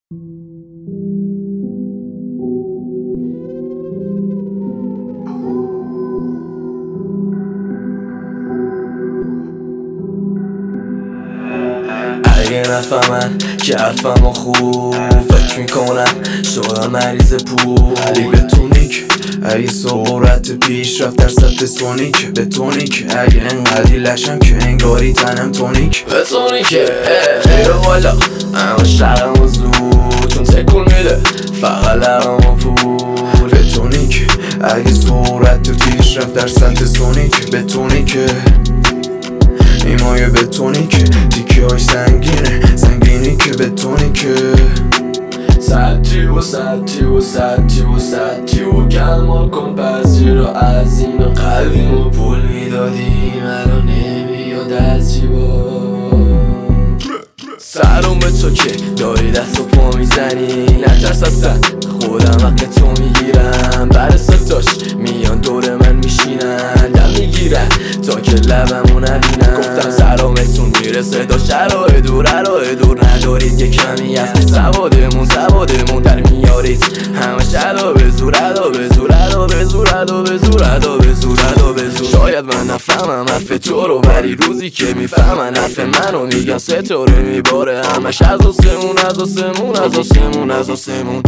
اگه نفهمن که حرفمو خوب فکر میکنم شدم مریض پول علی به تونیک اگه سرعت پیش رفت در سطح سونیک به تونیک اگه انقدی لشم که انگاری تنم تونیک به تونیکه غیر والا اما شرم و زود چون تکون میده فقط لبم و پول به تونیک اگه سرعت پیش رفت در سطح سونیک به تونیکه ایمای بتونیک تیکه های سنگینی که بتونیکه سطحی و کمال کن پذیر و از این قلبیم و پول میدادیم الان نمیاد از جیبا سرم به تو که داری دست و پا میزنی نترس اصلا خودم حق تو میگیرم بر ستاش میان دور من میشینن دم میگیرن تا که لبمو نبینن گفتم سلامتون میرسه دا شرای دور ندارید یه کمی از سوادمون در میارید همه شدا به زور شاید من نفهمم حرف تو رو ولی روزی که میفهمن حرف منو میگن ستاره میباره همش از آسمون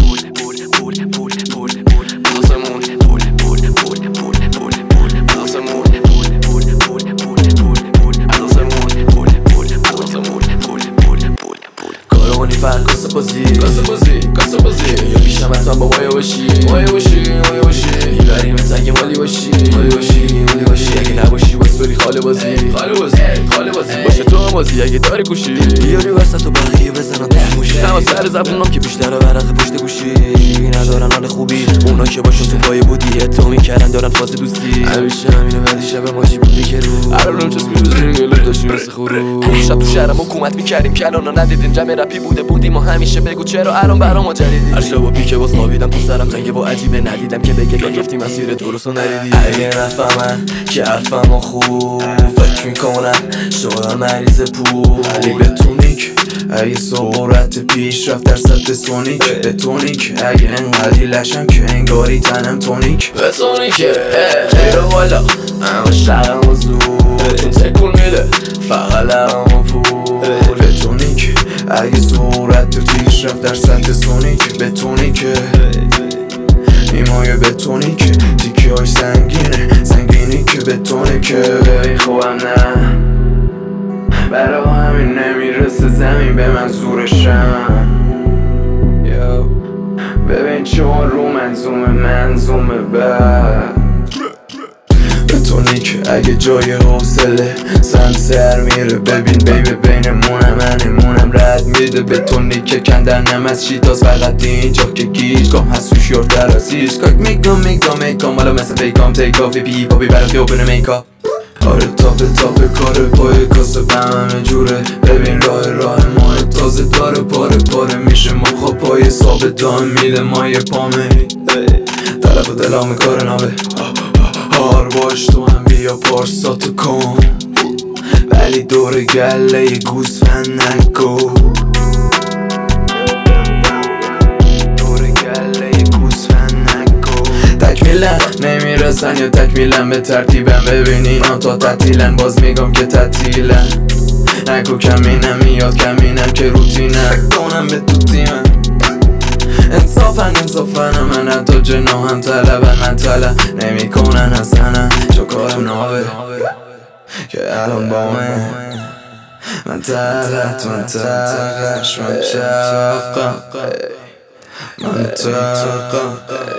کارمونی فرق کاسه بازی یا پیشم حتما با مایه باشی میبریم سنگ مالی باشی اگه نباشی باستوری خاله بازی باشه تو هم بازی اگه داری کوشی بیاری وسط و بقیه بزنن توش موشی اما سر زبونم که بیشتر ورق پشت گوشی ندارن حال خوبی اونا که باشون تو پای بودی تو میکردن دارن فاز دوستی همیشه همینه ولی شب ماجی بودی که رو الانم چسبی روزی گلو داشتی مثل خورو شب تو شهرم حکومت میکردیم که الان ندیدیم جمع رپی بودیم و همیشه بگو چرا الان برام ما جدیدی هر شب و پیکه باز خوابیدم تو سرم جنگه و عجیبه ندیدم که بگه گرفتی مسیر درست و نریدی اگه نفهمن که حرفمو خوب فکر میکنم شدم مریض پول علی به تونیک اگه سرعت پیش رفت در سطح سونیک به تونیک اگه انقدی لشم که انگاری تنم تونیک به تونیکه غیر والا اما شرم و زود چون تکون میده فقط لبم و پول به تونیک اگه سرعت پیش رفت در سطح سونیک به تونیکه ایمای بتونیک تیکه های سنگینی که بتونیکه خوبم نه برا همین نمیرسه زمین به منظورشم ببین چون رو منظومه بعد بتونیک اگه جای حوصله سر میره ببین بیبه بینمونم منمونم رد میده بتونیک که کندنم از شیطاز فقط اینجا که گیج گام هست توش یورتر از هیچ کاک میگم حالا مثل پیکام تیک آفی پی پاپی برای خیابون میکا آره تاپ کار پای کاسه همه جوره ببین راه ماه تازه داره پاره میشه ما خواب پای ثابت دام میده مایه پامه طرف و دلام کار نامه هار باش تو هم بیا پارساتو کن ولی دور گله یه گوسفند نگو تکمیلن نمیرسن یا تکمیلن به ترتیبم ببین اینا تا تعطیلن باز میگم که تعطیلن نگو کمینم میاد کمینم که روتینم فکر کنم به تو تیمم انصافن من حتی جناهم طلبن من طلب نمی کنن اصلا چو کارم نابه که الان با من تلت من چقم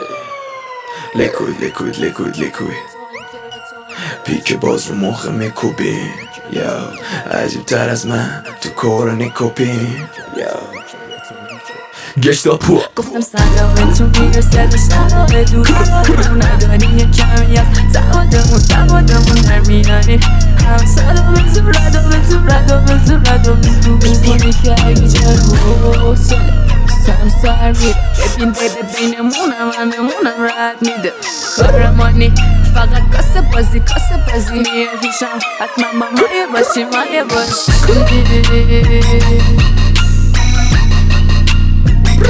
لیکوید پیک باز رو مخ میکوبین عجیب تر از من تو کار نیکوپین گشتاپو گفتم سلامتون میرسه به شرای دور ندارین یه کمی از سوادمون در میانی هم سلام به زورد میبینی که اگه جرو سر میره ببین بینمونم هممونم رد میده کارمانی فقط کاسه بازی میریشم حتما با مایه باشی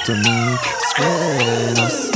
Daltonic, nos